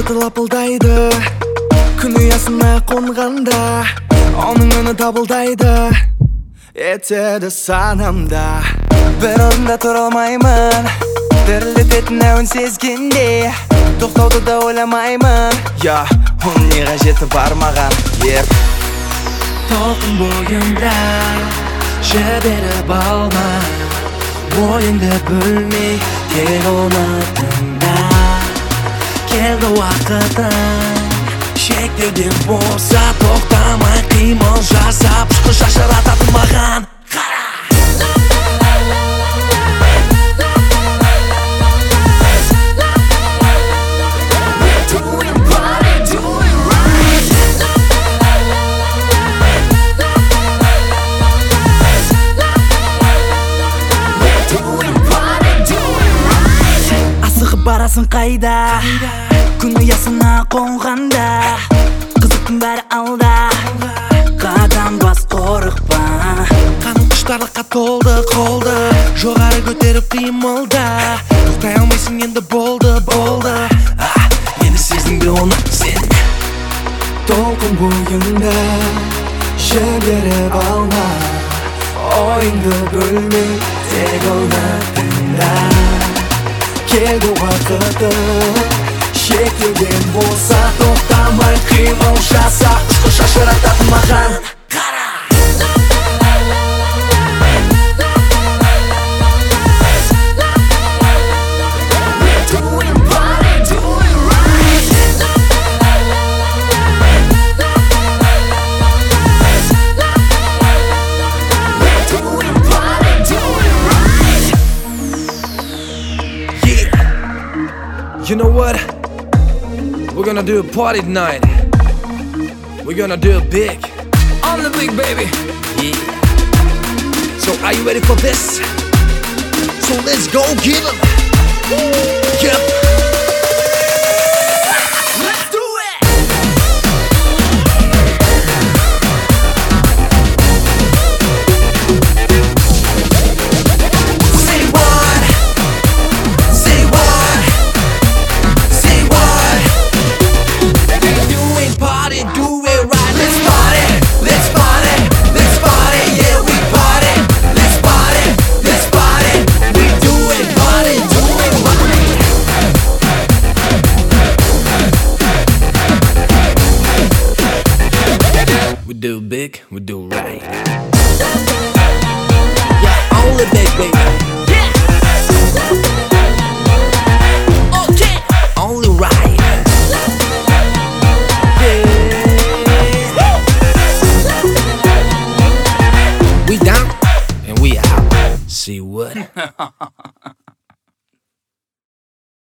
аты лапылдайды, күн ұясына қонғанда оның үні табылдайды, етеді санамда. Бір орында тұра алмаймын, дірілдететін әуін сезгенде, тоқтауды да ойламаймын. Оның не қажеті бар маған, толқын бойымда жіберіп алма, ойыңды бөлмей тек оны тыңда. Келді уақытың шектеуден болса, тоқтамай қимыл жасап ұшқын шашырататын маған қара. Барасың қайда, күн ұясына қонғанда, қызықтың бәрі алда, қадам бас қорықпа. Қаным құштарлыққа толды, қолды жоғары көтеріп қимылда, тоқтай алмайсың енді, болды. Енді сездің бе оны сен? Толқын бойыңда жіберіп алма, ойыңды бөлмей тек оны тыңда. Келді уақытың шектеуден болса, тоқтамай қимыл жаса, ұшқын шашырататын маған қара. You know what? We're gonna do a party tonight. We're gonna do it big. On the big, baby. Yeah. So are you ready for this? So let's go give 'em. Yep. Let's do it. Say what? Say what? Say what? If you ain't party, do it right. Let's party. Let's party. Let's party. Yeah, we party. Let's party. Let's party. We do it, party, do it right. We do big, we do right. Yeah, only big, baby. Yeah. Okay. Only right. Yeah. We down and we out. See what?